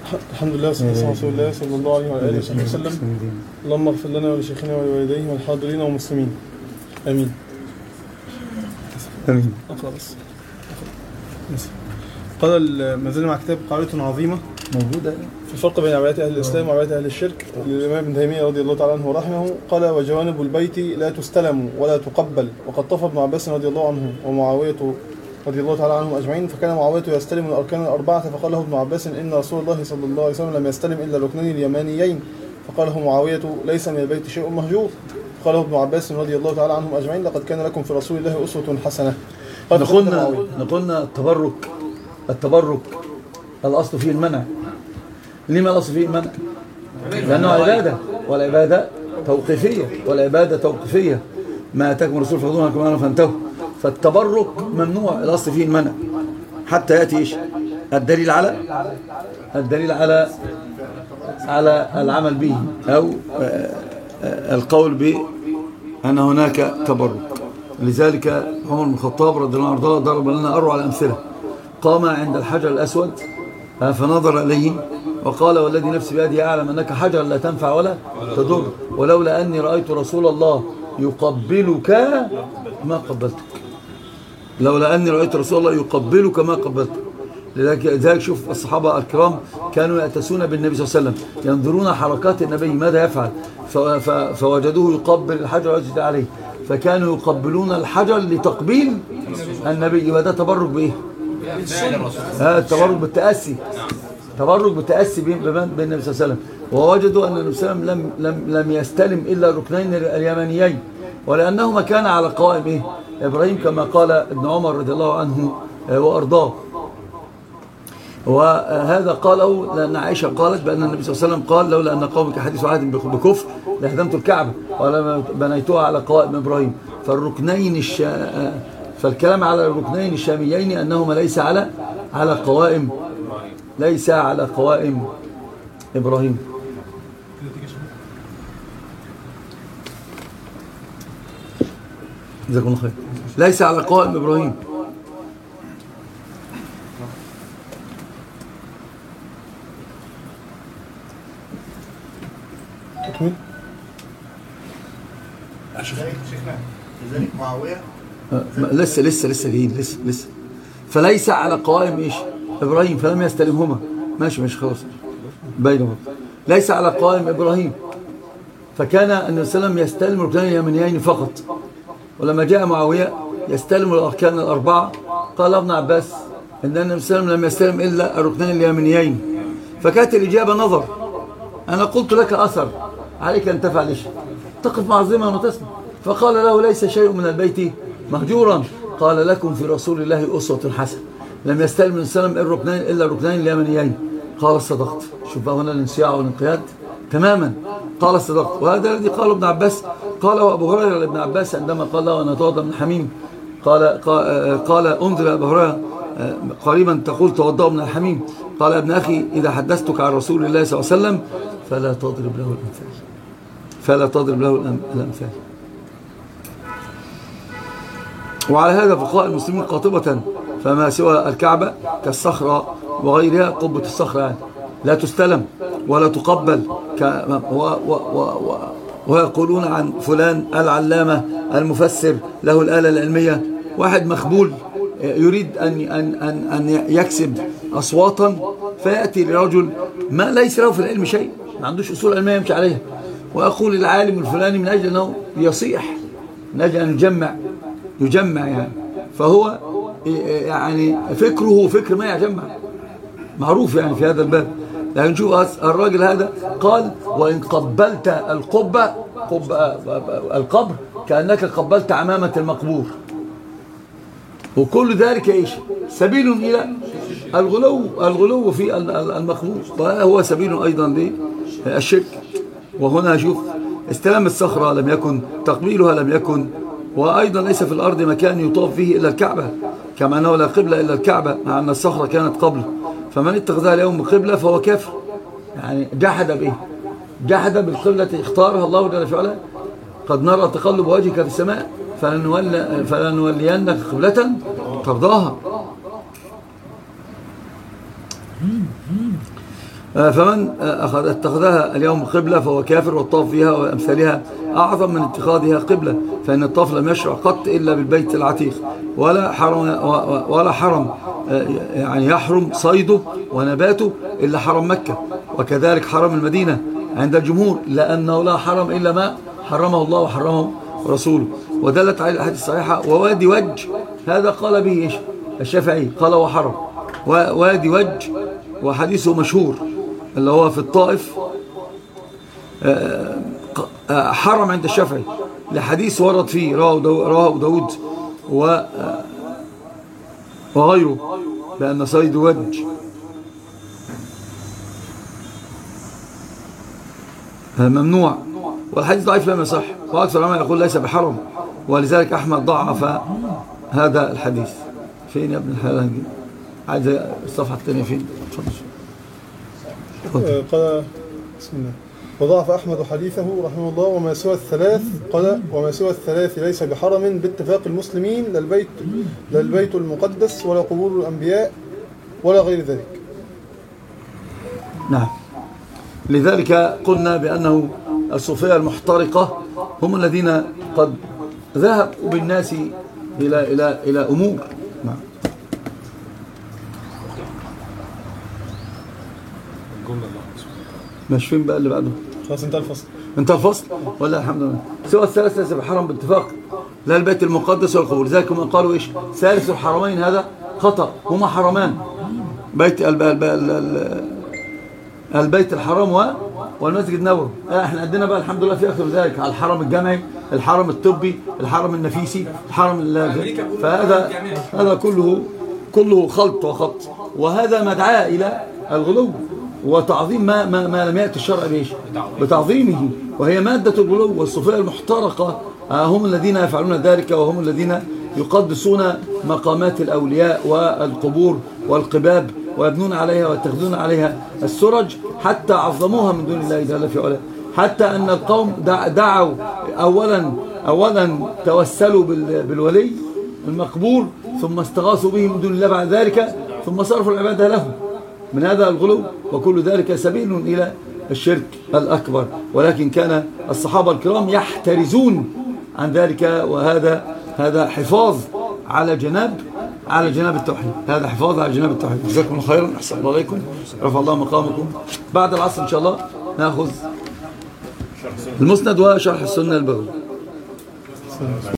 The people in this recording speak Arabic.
الحمد لله والصلاة والسلام على رسول الله صلى الله عليه وعلى آله وصحبه وسلم. اللهم اغفر لنا ولشيخنا ولوالديه والحاضرين والمسلمين. آمين. آمين. أقرأ بس. قال ما زلنا مع كتاب قاعدة عظيمة موجودة في الفرق بين عبادات أهل الإسلام وعبادات أهل الشرك للإمام ابن تيمية رضي الله تعالى عنه ورحمه. قال وجوانب البيت لا تستلم ولا تقبل. وقد طاف ابن عباس رضي الله عنه ومعاوية رضي الله تعالى عنهم أجمعين، فكان معاوية يستلم الأركان الأربعة، فقال له ابن عباس إن رسول الله صلى الله عليه وسلم لم يستلم إلا الركنين اليمانيين، فقال له معاوية ليس من البيت شيء مهجور. قال له ابن عباس رضي الله تعالى عنهم أجمعين لقد كان لكم في رسول الله أسوة حسنة. نقولنا التبرك الأصل فيه المنع. لما الأصل فيه المنع؟ لأنه عبادة، والعبادة توقيفية ما أتاكم الرسول فخذوه لكم عنه فانتهوا. فالتبرك ممنوع، الأصل فيه المنع حتى يأتي إيش؟ الدليل على العمل به أو القول بأن هناك تبرك. لذلك عمر بن الخطاب رضي الله عنه ضرب لنا أروع الأمثلة. قام عند الحجر الأسود فنظر إليه وقال والذي نفسي بيده أعلم أنك حجر لا تنفع ولا تضر، ولولا أني رأيت رسول الله يقبلك ما قبلتك. لولا أني رأيت رسول الله يقبلك ما قبلتك. لذلك شوف الصحابة الكرام كانوا يأتسون بالنبي صلى الله عليه وسلم، ينظرون حركات النبي ماذا يفعل، فوجدوه يقبل الحجر ويسجد عليه، فكانوا يقبلون الحجر لتقبيل النبي. وده تبرك بإيه؟ التبرك بالتأسي بالنبي صلى الله عليه وسلم. ووجدوا أن النبي صلى الله عليه وسلم لم يستلم إلا الركنين اليمانيين، ولأنهما كان على قوائم إيه؟ إبراهيم كما قال ابن عمر رضي الله عنه وأرضاه. وهذا قاله لأن عائشة قالت بأن النبي صلى الله عليه وسلم قال لولا أن قومك حديث عهد بكفر لهدمت الكعبة ولما بنيتها على قوائم إبراهيم. فالكلام على الركنين الشاميين أنهما ليس على قوائم إبراهيم. جزاكم الله خير. ليس على قوائم إبراهيم. لذلك معاوية لسه جايين لسه. فليس على قوائم ايش؟ ابراهيم، فلم يستلمهما. ماشي خلاص بينهم. ليس على قوائم ابراهيم، فكان النبي صلى الله عليه وسلم يستلم الركنين اليمانيين فقط. ولما جاء معاوية يستلم الاركان الاربعه قال ابن عباس ان النبي صلى الله عليه وسلم لم يستلم الا الركنين اليمانيين. فكانت الاجابه نظر. انا قلت لك اثر عليك ان تفعل ايش؟ تقف معظما وتسمع. فقال له ليس شيء من البيت مهجورا. قال لكم في رسول الله أسوة حسنة لم يستلم النبي صلى الله عليه وسلم إلا الركنين اليمانيين. قال صدقت. شوف بقى هنا الانصياع والانقياد تماما. قال صدقت. وهذا الذي قاله ابن عباس. قاله أبو هريرة لابن عباس عندما قال له أنا توضأ من الحميم. قال انظر يا أبو هريرة قريبا تقول توضأ من الحميم. قال ابن أخي إذا حدثتك عن رسول الله صلى الله عليه وسلم فلا تضرب له الأمثال. وعلى هذا فقهاء المسلمين قاطبة فما سوى الكعبة كالصخرة وغيرها قبة الصخرة يعني لا تستلم ولا تقبل. ويقولون عن فلان العلامة المفسر له الآلة العلمية. واحد مخبول يريد أن يكسب أصواتا فيأتي لرجل ما ليس له في العلم شيء، ما عندوش أصول علمية يمشي عليها، ويقول العالم الفلاني من أجل أنه يصيح، من أجل أن يجمع يعني. فهو يعني فكره فكر ما يجمع معروف يعني في هذا الباب. لكن شوف الراجل هذا قال وإن قبلت القبر كأنك قبلت عمامة المقبور. وكل ذلك إيش؟ سبيل إلى الغلو في المقبور، وهو سبيل أيضا للشرك. وهنا شوف استلام الصخرة لم يكن، تقبيلها لم يكن، وأيضا ليس في الأرض مكان يطاف فيه إلا الكعبة، كما أنه لا قبلة إلا الكعبة مع أن الصخرة كانت قبل. فمن اتخذها اليوم قبلة فهو كافر يعني. جحد بالقبلة اختارها الله جل وعلا. قد نرى تقلب وجهك في السماء فلنولينك قبلة ترضاها. فمن اتخذها اليوم قبلة فهو كافر، والطواف فيها وأمثالها أعظم من اتخاذها قبلة، فإن الطواف لم يشرع قط إلا بالبيت العتيق، ولا حرم يعني يحرم صيده ونباته إلا حرم مكة، وكذلك حرم المدينة عند الجمهور، لأنه لا حرم إلا ما حرمه الله وحرمه رسوله. ودلت عليه الأحاديث الصحيحة. ووادي وج هذا قال به إيش الشافعي، قال وحرم. وادي وج وحديثه مشهور اللي هو في الطائف حرم عند الشافعي، لحديث ورد فيه رواه أبو داود وغيره بأن صيد وج ممنوع، والحديث ضعيف لم يصح، وأكثر العلماء يقول ليس بحرم، ولذلك أحمد ضعف هذا الحديث. فين يا ابن الحلال؟ عايز الصفحة الثانية فين؟ قال بسم الله. وضعف أحمد حديثه رحمه الله. وما سوى الثلاث قال وما سوى الثلاث ليس بحرم باتفاق المسلمين، لا البيت المقدس ولا قبور الأنبياء ولا غير ذلك. نعم، لذلك قلنا بأنه الصوفية المحترقة هم الذين قد ذهبوا بالناس إلى أمور. نعم. مش فين بقى اللي بعده؟ خلاص انتهى الفصل. انتهى الفصل ولا الحمد لله. سوى الثلاث ليس بحرم باتفاق، لا البيت المقدس ولا القبور. لذلك هم قالوا ايش؟ ثالث الحرمين هذا خطأ، هما حرمان، بيت البيت الحرام والمسجد النبوي. احنا عندنا بقى الحمد لله في اكثر من ذلك، على الحرم الجامعي، الحرم الطبي، الحرم النفيسي، الحرم فهذا كله خلط وخط، وهذا مدعاة الى الغلو وتعظيم ما لم يأتي الشرع بإيش؟ بتعظيمه، وهي مادة الغلو. والصوفية المحترقة هم الذين يفعلون ذلك، وهم الذين يقدسون مقامات الأولياء والقبور والقباب، ويبنون عليها ويتخذون عليها السرج، حتى عظموها من دون الله جل في علاه، حتى أن القوم دعوا أولا توسلوا بالولي المقبور، ثم استغاثوا به من دون الله بعد ذلك، ثم صرفوا العبادة له. من هذا الغلو، وكل ذلك سبيل إلى الشرك الأكبر. ولكن كان الصحابة الكرام يحترزون عن ذلك، وهذا حفاظ على جناب التوحيد، هذا حفاظ على جناب التوحيد. جزاكم الله خيرا، أحسن الله عليكم، رفع الله مقامكم. بعد العصر إن شاء الله نأخذ المسند وشرح السنة البغوي.